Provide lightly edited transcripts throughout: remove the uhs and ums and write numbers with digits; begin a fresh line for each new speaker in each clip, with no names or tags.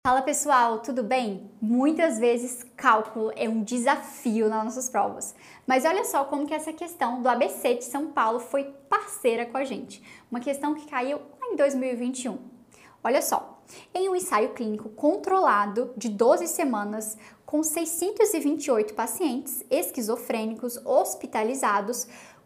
Fala pessoal, tudo bem? Muitas vezes cálculo é um desafio nas nossas provas, mas olha só como que essa questão do ABC de São Paulo foi parceira com a gente, uma questão que caiu lá em 2021. Olha só, em um ensaio clínico controlado de 12 semanas com 628 pacientes esquizofrênicos hospitalizados,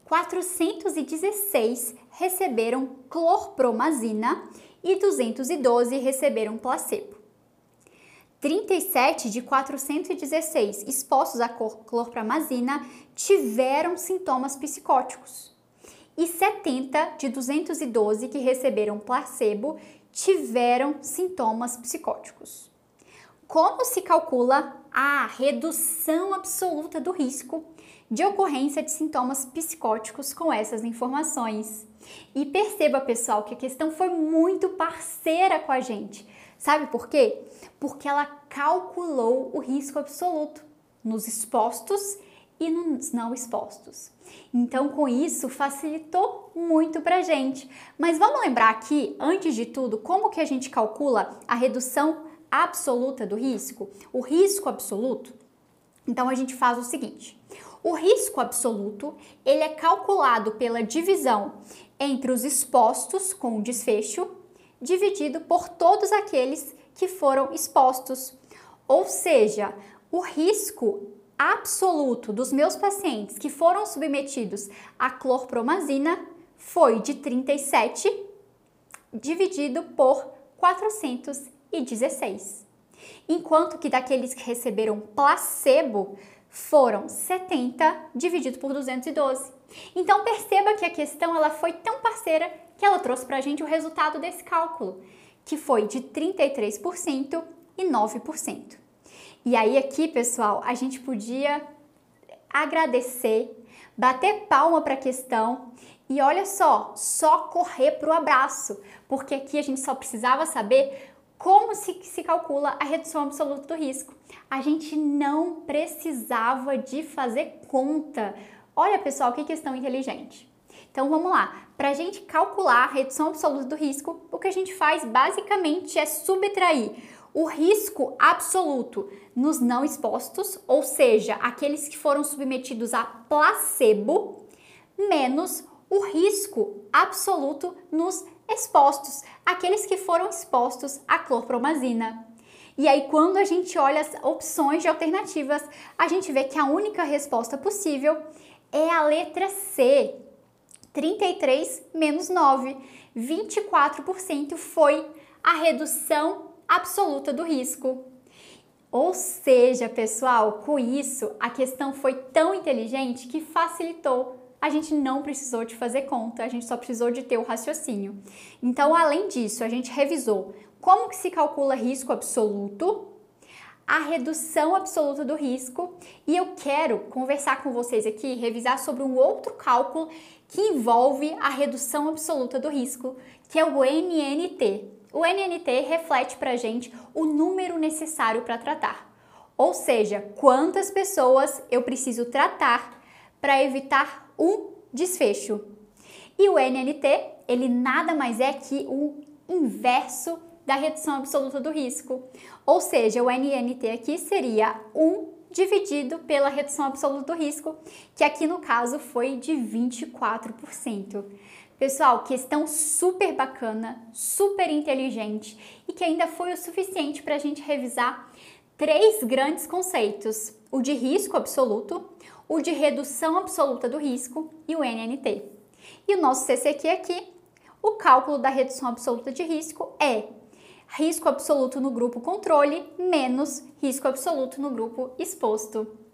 416 receberam clorpromazina e 212 receberam placebo. 37 de 416 expostos à clorpromazina tiveram sintomas psicóticos e 70 de 212 que receberam placebo tiveram sintomas psicóticos. Como se calcula a redução absoluta do risco de ocorrência de sintomas psicóticos com essas informações? E perceba, pessoal, que a questão foi muito parceira com a gente. Sabe por quê? Porque ela calculou o risco absoluto nos expostos e nos não expostos. Então, com isso, facilitou muito pra gente. Mas vamos lembrar aqui, antes de tudo, como que a gente calcula a redução absoluta do risco? O risco absoluto, então a gente faz o seguinte. O risco absoluto, ele é calculado pela divisão entre os expostos com desfecho, dividido por todos aqueles que foram expostos. Ou seja, o risco absoluto dos meus pacientes que foram submetidos à clorpromazina foi de 37 dividido por 416. Enquanto que daqueles que receberam placebo foram 70 dividido por 212. Então perceba que a questão ela foi tão parceira que ela trouxe para a gente o resultado desse cálculo, que foi de 33% e 9%. E aí aqui, pessoal, a gente podia agradecer, bater palma para a questão e olha só correr para o abraço, porque aqui a gente só precisava saber como se calcula a redução absoluta do risco. A gente não precisava de fazer conta. Olha, pessoal, que questão inteligente. Então, vamos lá. Para a gente calcular a redução absoluta do risco, o que a gente faz basicamente é subtrair o risco absoluto nos não expostos, ou seja, aqueles que foram submetidos a placebo, menos o risco absoluto nos expostos, aqueles que foram expostos à clorpromazina. E aí, quando a gente olha as opções de alternativas, a gente vê que a única resposta possível é a letra C, 33 menos 9, 24% foi a redução absoluta do risco. Ou seja, pessoal, com isso, a questão foi tão inteligente que facilitou. A gente não precisou de fazer conta, a gente só precisou de ter o raciocínio. Então, além disso, a gente revisou como que se calcula risco absoluto, a redução absoluta do risco, e eu quero conversar com vocês aqui, revisar sobre um outro cálculo que envolve a redução absoluta do risco, que é o NNT. O NNT reflete para a gente o número necessário para tratar, ou seja, quantas pessoas eu preciso tratar para evitar um desfecho. E o NNT, ele nada mais é que o inverso da redução absoluta do risco. Ou seja, o NNT aqui seria 1 dividido pela redução absoluta do risco, que aqui no caso foi de 24%. Pessoal, questão super bacana, super inteligente e que ainda foi o suficiente para a gente revisar 3 grandes conceitos: o de risco absoluto, o de redução absoluta do risco e o NNT. E o nosso CCQ aqui, o cálculo da redução absoluta de risco é risco absoluto no grupo controle menos risco absoluto no grupo exposto.